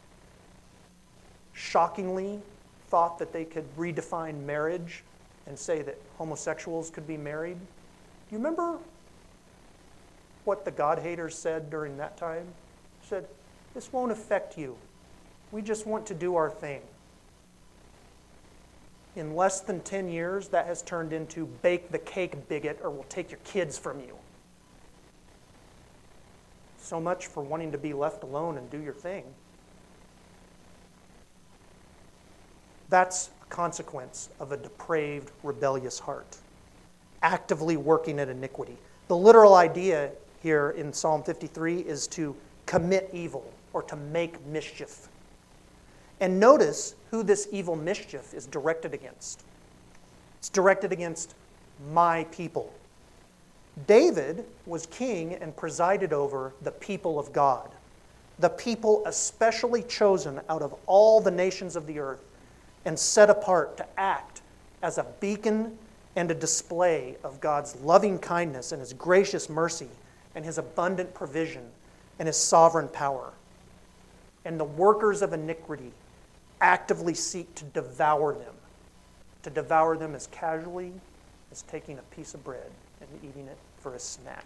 shockingly thought that they could redefine marriage and say that homosexuals could be married? Do you remember what the God-haters said during that time? They said, "This won't affect you. We just want to do our thing." In less than ten years, that has turned into bake the cake, bigot, or we'll take your kids from you. So much for wanting to be left alone and do your thing. That's a consequence of a depraved, rebellious heart, actively working at iniquity. The literal idea here in Psalm fifty-three is to commit evil or to make mischief. And notice who this evil mischief is directed against. It's directed against my people. David was king and presided over the people of God, the people especially chosen out of all the nations of the earth and set apart to act as a beacon and a display of God's loving kindness and His gracious mercy and His abundant provision and His sovereign power. And the workers of iniquity actively seek to devour them, to devour them as casually as taking a piece of bread and eating it for a snack.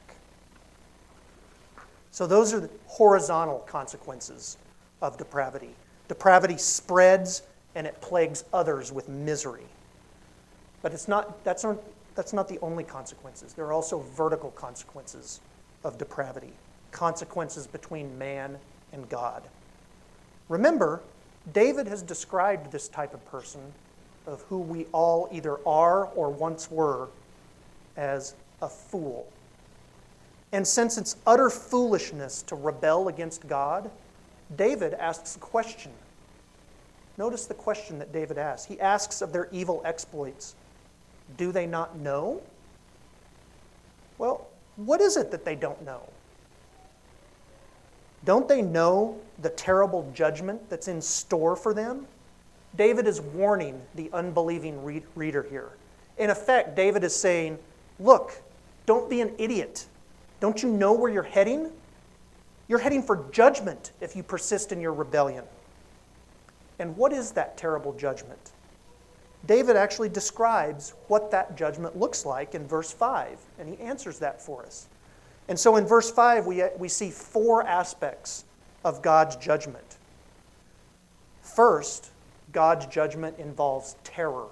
So those are the horizontal consequences of depravity. Depravity spreads and it plagues others with misery. But it's not, that's not, that's not the only consequences. There are also vertical consequences of depravity, consequences between man and God. Remember, David has described this type of person, of who we all either are or once were, as a fool. And since it's utter foolishness to rebel against God, David asks a question. Notice the question that David asks. He asks of their evil exploits, do they not know? Well, what is it that they don't know? Don't they know the terrible judgment that's in store for them? David is warning the unbelieving read- reader here. In effect, David is saying, look, don't be an idiot. Don't you know where you're heading? You're heading for judgment if you persist in your rebellion. And what is that terrible judgment? David actually describes what that judgment looks like in verse five, and he answers that for us. And so in verse five, we, we see four aspects of God's judgment. First, God's judgment involves terror.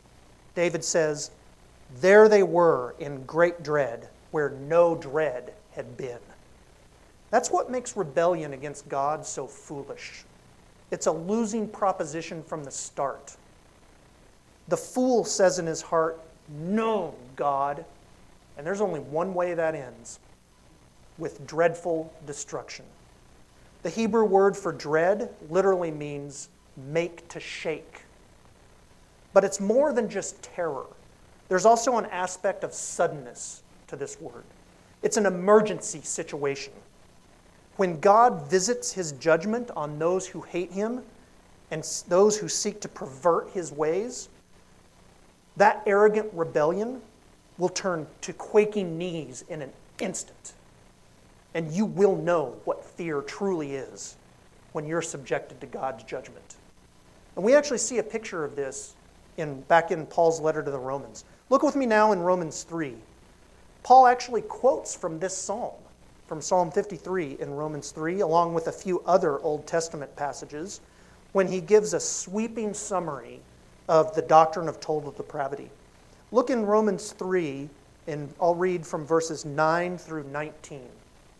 David says, there they were in great dread, where no dread had been. That's what makes rebellion against God so foolish. It's a losing proposition from the start. The fool says in his heart, "No, God." And there's only one way that ends, with dreadful destruction. The Hebrew word for dread literally means make to shake. But it's more than just terror. There's also an aspect of suddenness to this word. It's an emergency situation. When God visits his judgment on those who hate him and those who seek to pervert his ways, that arrogant rebellion will turn to quaking knees in an instant. And you will know what fear truly is when you're subjected to God's judgment. And we actually see a picture of this in, back in Paul's letter to the Romans. Look with me now in Romans three. Paul actually quotes from this psalm, from Psalm fifty-three in Romans three, along with a few other Old Testament passages, when he gives a sweeping summary of the doctrine of total depravity. Look in Romans three, and I'll read from verses nine through nineteen.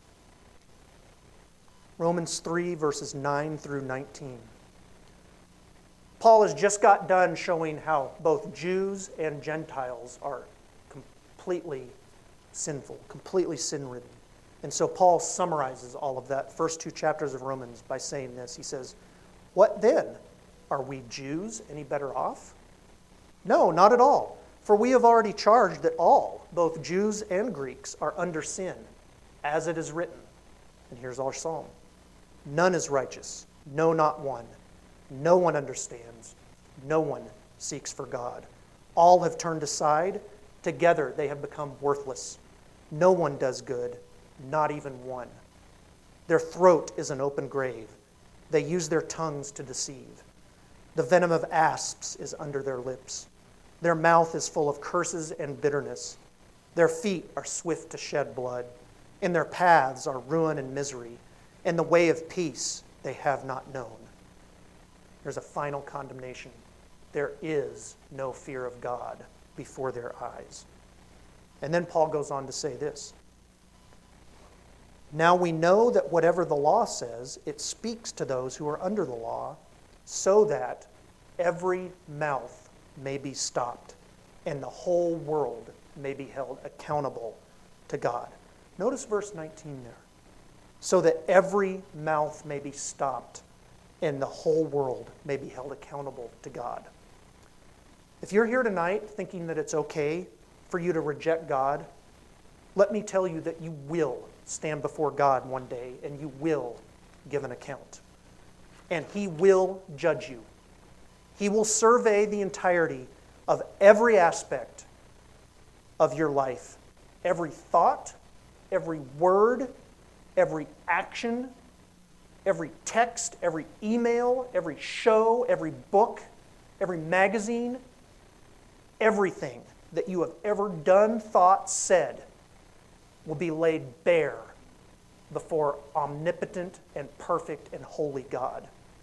Romans three, verses nine through nineteen. Paul has just got done showing how both Jews and Gentiles are completely sinful, completely sin-ridden. And so Paul summarizes all of that first two chapters of Romans by saying this. He says, "What then? Are we Jews any better off? No, not at all. For we have already charged that all, both Jews and Greeks, are under sin, as it is written." And here's our psalm. "None is righteous, no, not one. No one understands. No one seeks for God. All have turned aside. Together they have become worthless. No one does good, not even one. Their throat is an open grave. They use their tongues to deceive. The venom of asps is under their lips. Their mouth is full of curses and bitterness. Their feet are swift to shed blood. In their paths are ruin and misery. And the way of peace they have not known." There's a final condemnation. There is no fear of God before their eyes. And then Paul goes on to say this. "Now we know that whatever the law says, it speaks to those who are under the law, so that every mouth may be stopped and the whole world may be held accountable to God." Notice verse nineteen there. So that every mouth may be stopped and the whole world may be held accountable to God. If you're here tonight thinking that it's okay for you to reject God, let me tell you that you will stand before God one day and you will give an account. And he will judge you. He will survey the entirety of every aspect of your life. Every thought, every word, every action, every text, every email, every show, every book, every magazine, everything that you have ever done, thought, said will be laid bare before omnipotent and perfect and holy God.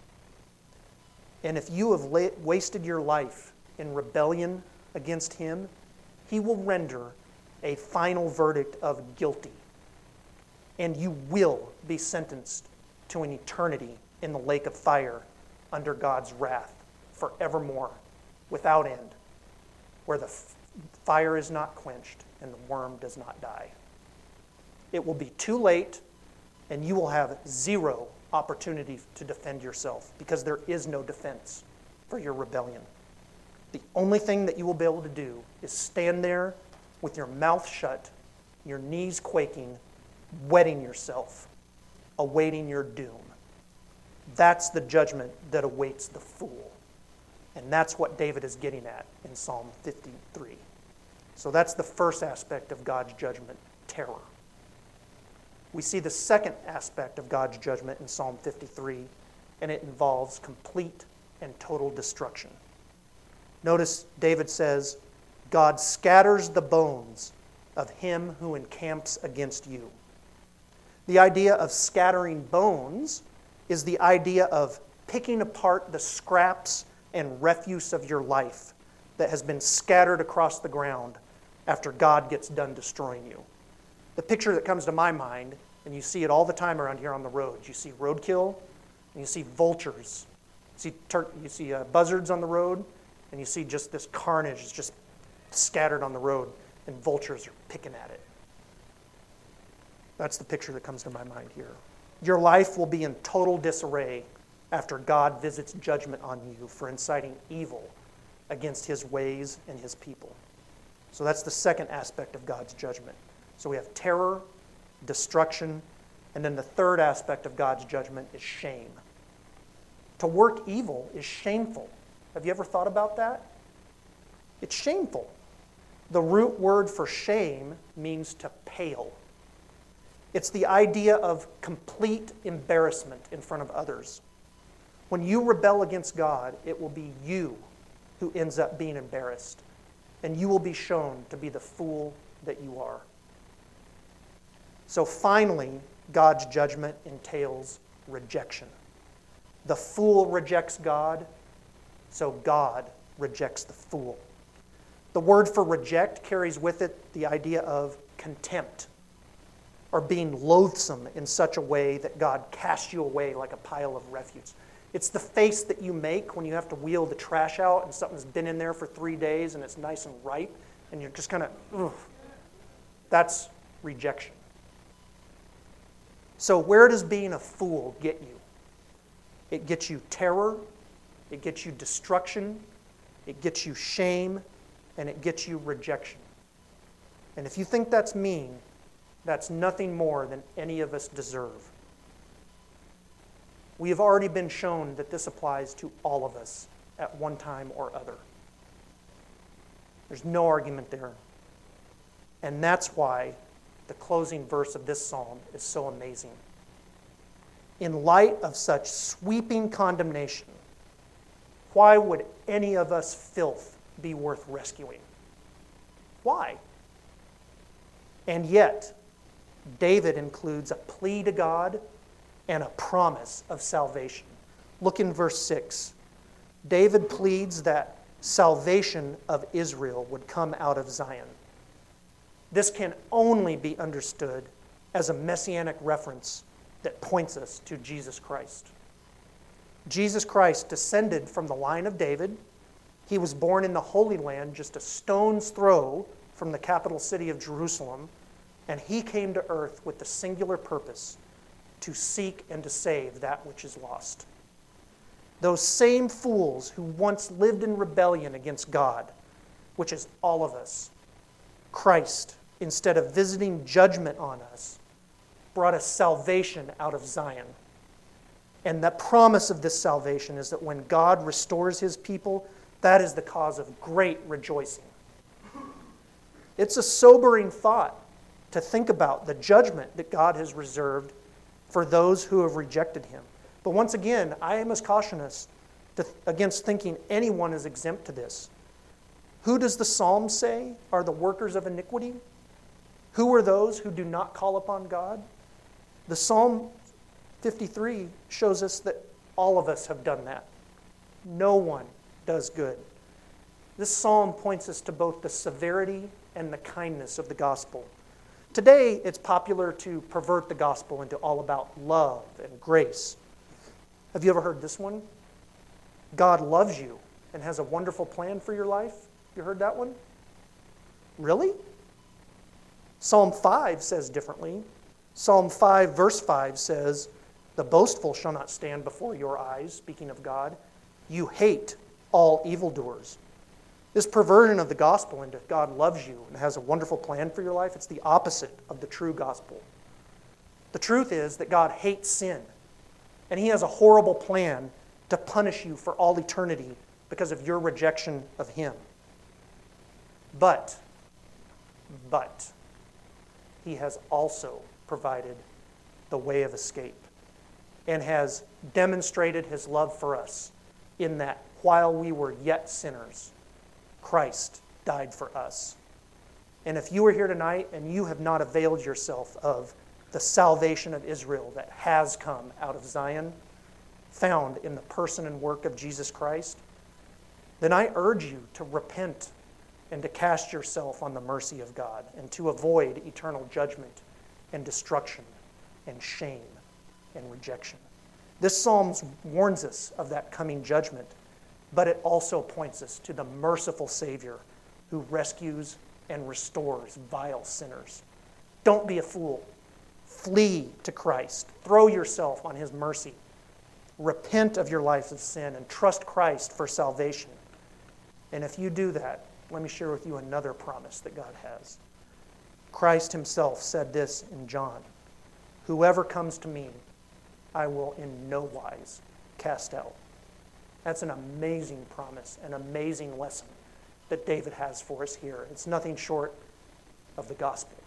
And if you have la- wasted your life in rebellion against him, he will render a final verdict of guilty. And you will be sentenced to an eternity in the lake of fire under God's wrath forevermore, without end, where the f- fire is not quenched and the worm does not die. It will be too late, and you will have zero opportunity to defend yourself, because there is no defense for your rebellion. The only thing that you will be able to do is stand there with your mouth shut, your knees quaking, wetting yourself, awaiting your doom. That's the judgment that awaits the fool. And that's what David is getting at in Psalm fifty-three. So that's the first aspect of God's judgment, terror. We see the second aspect of God's judgment in Psalm fifty-three, and it involves complete and total destruction. Notice David says, "God scatters the bones of him who encamps against you." The idea of scattering bones is the idea of picking apart the scraps and refuse of your life that has been scattered across the ground after God gets done destroying you. The picture that comes to my mind, and you see it all the time around here on the roads, you see roadkill, and you see vultures. You see, tur- you see uh, buzzards on the road, and you see just this carnage is just scattered on the road, and vultures are picking at it. That's the picture that comes to my mind here. Your life will be in total disarray after God visits judgment on you for inciting evil against his ways and his people. So that's the second aspect of God's judgment. So we have terror, destruction, and then the third aspect of God's judgment is shame. To work evil is shameful. Have you ever thought about that? It's shameful. The root word for shame means to pale. It's the idea of complete embarrassment in front of others. When you rebel against God, it will be you who ends up being embarrassed, and you will be shown to be the fool that you are. So finally, God's judgment entails rejection. The fool rejects God, so God rejects the fool. The word for reject carries with it the idea of contempt, or being loathsome in such a way that God casts you away like a pile of refuse. It's the face that you make when you have to wheel the trash out and something's been in there for three days and it's nice and ripe, and you're just kind of, ugh. That's rejection. So where does being a fool get you? It gets you terror, it gets you destruction, it gets you shame, and it gets you rejection. And if you think that's mean, that's nothing more than any of us deserve. We have already been shown that this applies to all of us at one time or other. There's no argument there. And that's why the closing verse of this psalm is so amazing. In light of such sweeping condemnation, why would any of us filth be worth rescuing? Why? And yet, David includes a plea to God and a promise of salvation. Look in verse six. David pleads that salvation of Israel would come out of Zion. This can only be understood as a messianic reference that points us to Jesus Christ. Jesus Christ descended from the line of David. He was born in the Holy Land, just a stone's throw from the capital city of Jerusalem, and he came to earth with the singular purpose to seek and to save that which is lost. Those same fools who once lived in rebellion against God, which is all of us, Christ, instead of visiting judgment on us, brought us salvation out of Zion. And the promise of this salvation is that when God restores his people, that is the cause of great rejoicing. It's a sobering thought to think about the judgment that God has reserved for those who have rejected him. But once again, I must caution us to, against thinking anyone is exempt to this. Who does the psalm say are the workers of iniquity? Who are those who do not call upon God? The Psalm fifty-three shows us that all of us have done that. No one does good. This psalm points us to both the severity and the kindness of the gospel. Today, it's popular to pervert the gospel into all about love and grace. Have you ever heard this one? God loves you and has a wonderful plan for your life. You heard that one? Really? Psalm five says differently. Psalm five, verse five says, "The boastful shall not stand before your eyes," speaking of God. "You hate all evildoers." This perversion of the gospel into God loves you and has a wonderful plan for your life, it's the opposite of the true gospel. The truth is that God hates sin, and he has a horrible plan to punish you for all eternity because of your rejection of him. But, but, he has also provided the way of escape and has demonstrated his love for us in that while we were yet sinners, Christ died for us. And if you are here tonight and you have not availed yourself of the salvation of Israel that has come out of Zion, found in the person and work of Jesus Christ, then I urge you to repent and to cast yourself on the mercy of God and to avoid eternal judgment and destruction and shame and rejection. This psalm warns us of that coming judgment, but it also points us to the merciful Savior who rescues and restores vile sinners. Don't be a fool. Flee to Christ. Throw yourself on his mercy. Repent of your life of sin and trust Christ for salvation. And if you do that, let me share with you another promise that God has. Christ himself said this in John, "Whoever comes to me, I will in no wise cast out." That's an amazing promise, an amazing lesson that David has for us here. It's nothing short of the gospel.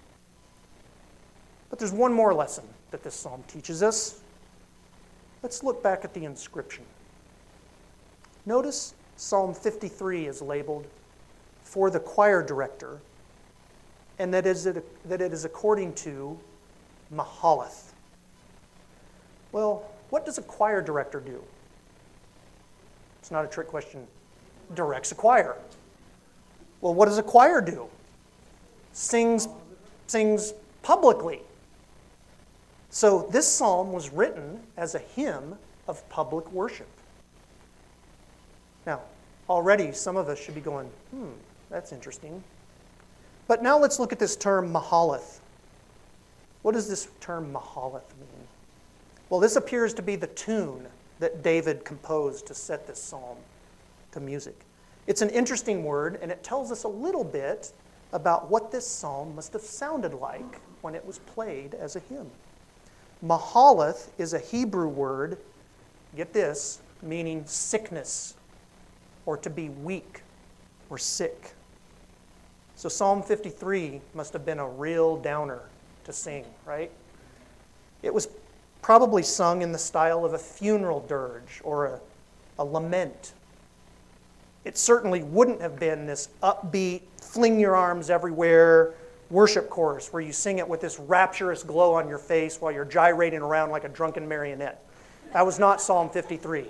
But there's one more lesson that this psalm teaches us. Let's look back at the inscription. Notice Psalm fifty-three is labeled "for the choir director," and that is it, that it is according to Mahalath. Well, what does a choir director do? It's not a trick question. Directs a choir. Well, what does a choir do? Sings, sings publicly. So this psalm was written as a hymn of public worship. Now, already some of us should be going, hmm, that's interesting. But now let's look at this term Mahalath. What does this term Mahalath mean? Well, this appears to be the tune that David composed to set this psalm to music. It's an interesting word, and it tells us a little bit about what this psalm must have sounded like when it was played as a hymn. Mahalath is a Hebrew word, get this, meaning sickness, or to be weak or sick. So Psalm fifty-three must have been a real downer to sing, right? It was probably sung in the style of a funeral dirge or a, a lament. It certainly wouldn't have been this upbeat, fling your arms everywhere worship chorus where you sing it with this rapturous glow on your face while you're gyrating around like a drunken marionette. That was not Psalm fifty-three.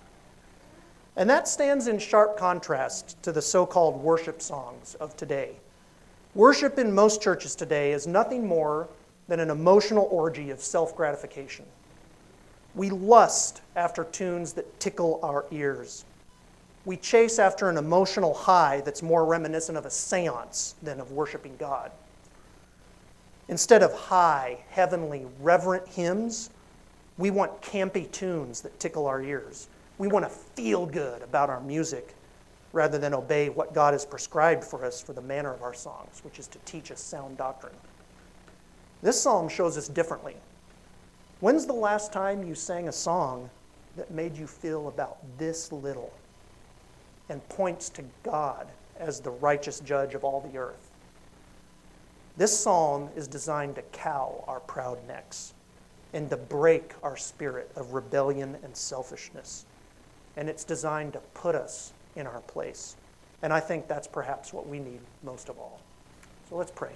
And that stands in sharp contrast to the so-called worship songs of today. Worship in most churches today is nothing more than an emotional orgy of self-gratification. We lust after tunes that tickle our ears. We chase after an emotional high that's more reminiscent of a seance than of worshiping God. Instead of high, heavenly, reverent hymns, we want campy tunes that tickle our ears. We want to feel good about our music rather than obey what God has prescribed for us for the manner of our songs, which is to teach us sound doctrine. This psalm shows us differently. When's the last time you sang a song that made you feel about this little and points to God as the righteous judge of all the earth? This psalm is designed to cow our proud necks and to break our spirit of rebellion and selfishness. And it's designed to put us in our place. And I think that's perhaps what we need most of all. So let's pray.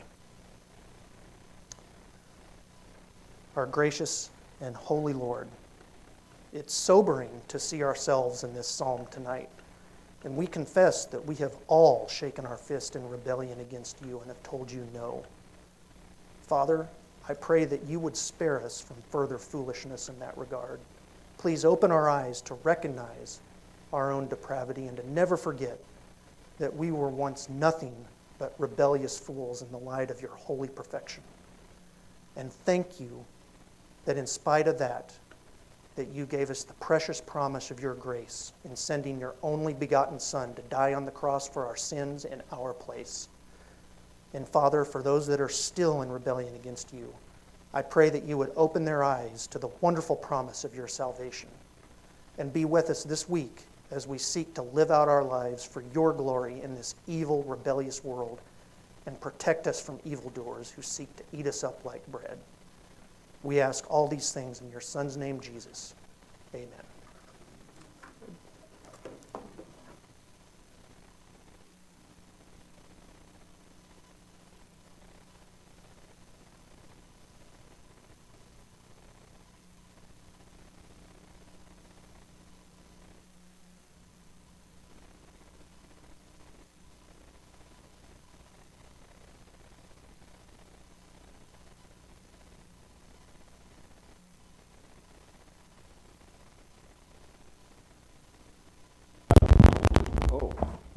Our gracious and holy Lord, it's sobering to see ourselves in this psalm tonight. And we confess that we have all shaken our fist in rebellion against you and have told you no. Father, I pray that you would spare us from further foolishness in that regard. Please open our eyes to recognize our own depravity and to never forget that we were once nothing but rebellious fools in the light of your holy perfection. And thank you that in spite of that, that you gave us the precious promise of your grace in sending your only begotten Son to die on the cross for our sins in our place. And Father, for those that are still in rebellion against you, I pray that you would open their eyes to the wonderful promise of your salvation. And be with us this week as we seek to live out our lives for your glory in this evil, rebellious world, and protect us from evildoers who seek to eat us up like bread. We ask all these things in your Son's name, Jesus. Amen.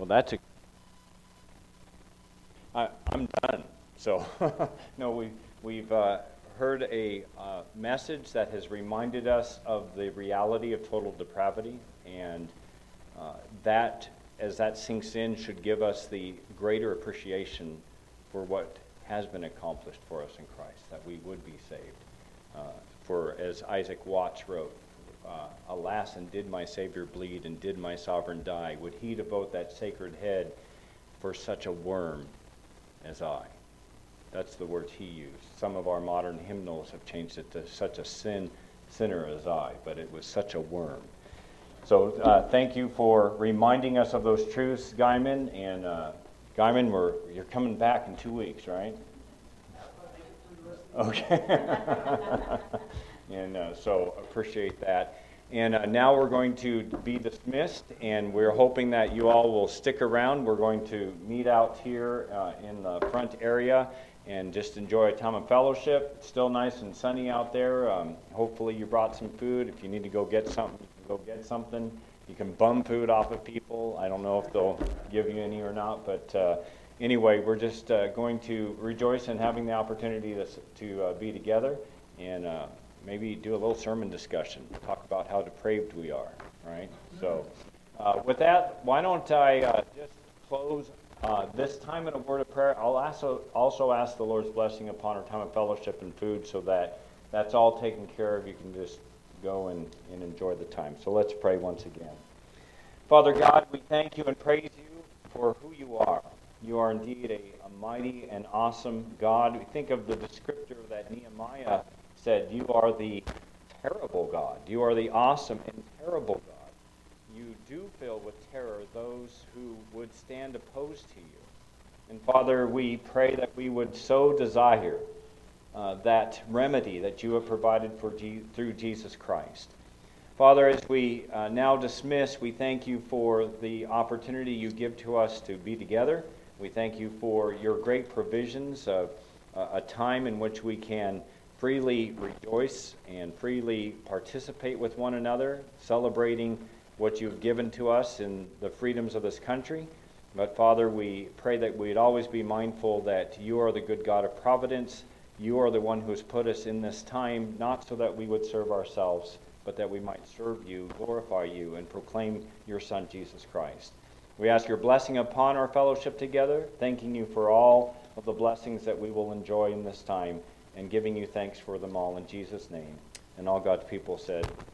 that's a, I, I'm done. So, no, we, we've uh, heard a uh, message that has reminded us of the reality of total depravity, and uh, that, as that sinks in, should give us the greater appreciation for what has been accomplished for us in Christ, that we would be saved. Uh, for, as Isaac Watts wrote, uh, alas, and did my Savior bleed, and did my sovereign die, would he devote that sacred head for such a worm as I? That's the words he used. Some of our modern hymnals have changed it to such a sin sinner as I, but it was such a worm. So uh, thank you for reminding us of those truths, Guyman. And uh, Guyman, we're, you're coming back in two weeks, right? Okay. And uh, so appreciate that. And uh, now we're going to be dismissed, and we're hoping that you all will stick around. We're going to meet out here uh, in the front area and just enjoy a time of fellowship. It's still nice and sunny out there. Um, hopefully you brought some food. If you need to go get something, you can go get something. You can bum food off of people. I don't know if they'll give you any or not, but uh, anyway, we're just uh, going to rejoice in having the opportunity to, to uh, be together, and uh, maybe do a little sermon discussion, talk about how depraved we are, right? So uh, with that, why don't I uh, just close uh, this time in a word of prayer. I'll also, also ask the Lord's blessing upon our time of fellowship and food, so that that's all taken care of. You can just go and, and enjoy the time. So let's pray once again. Father God, we thank you and praise you for who you are. You are indeed a, a mighty and awesome God. We think of the descriptor that Nehemiah said, you are the terrible God. You are the awesome and terrible God. You do fill with terror those who would stand opposed to you. And Father, we pray that we would so desire uh, that remedy that you have provided for Je- through Jesus Christ. Father, as we uh, now dismiss, we thank you for the opportunity you give to us to be together. We thank you for your great provisions of uh, a time in which we can freely rejoice and freely participate with one another, celebrating what you've given to us in the freedoms of this country. But Father, we pray that we'd always be mindful that you are the good God of providence. You are the one who has put us in this time, not so that we would serve ourselves, but that we might serve you, glorify you, and proclaim your Son, Jesus Christ. We ask your blessing upon our fellowship together, thanking you for all of the blessings that we will enjoy in this time, and giving you thanks for them all in Jesus' name. And all God's people said,